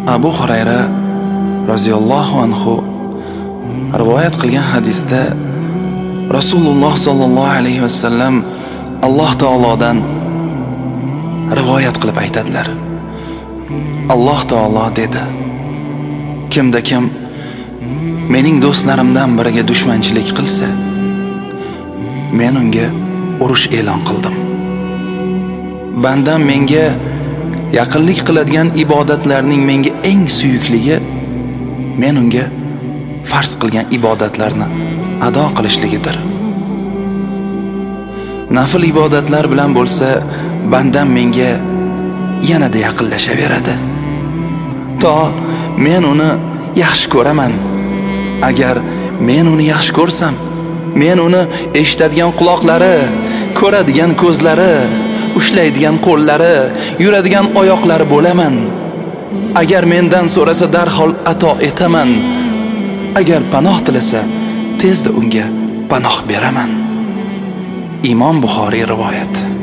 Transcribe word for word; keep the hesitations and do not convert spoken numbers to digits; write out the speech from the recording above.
Abu Hurayra roziyallohu anhu rivoyat qilgan hadisda Rasululloh sallallohu alayhi vasallam Alloh taolodan rivoyat qilib aytadilar. Alloh taolo dedi: kimda kim mening do'stlarimdan biriga dushmanchilik qilsa, men unga urush e'lon qildim. Bandam menga yaqinlik qiladigan ibodatlarning menga eng suyukligi men unga farz qilgan ibodatlarni ado qilishligidir. Nafil ibodatlar bilan bo'lsa, bandam menga yanada yaqinlashaveradi. To men uni yaxshi ko'raman. Agar men uni yaxshi ko'rsam, men uni eshitadigan quloqlari, ko'radigan ko'zlari, ushlaydigan qo'llari, yuradigan oyoqlari bo'laman. Agar mendan so'rasa darhol ato etaman. Agar panoh tilasa, tezda unga panoh beraman. Imom Buxoriy rivoyat.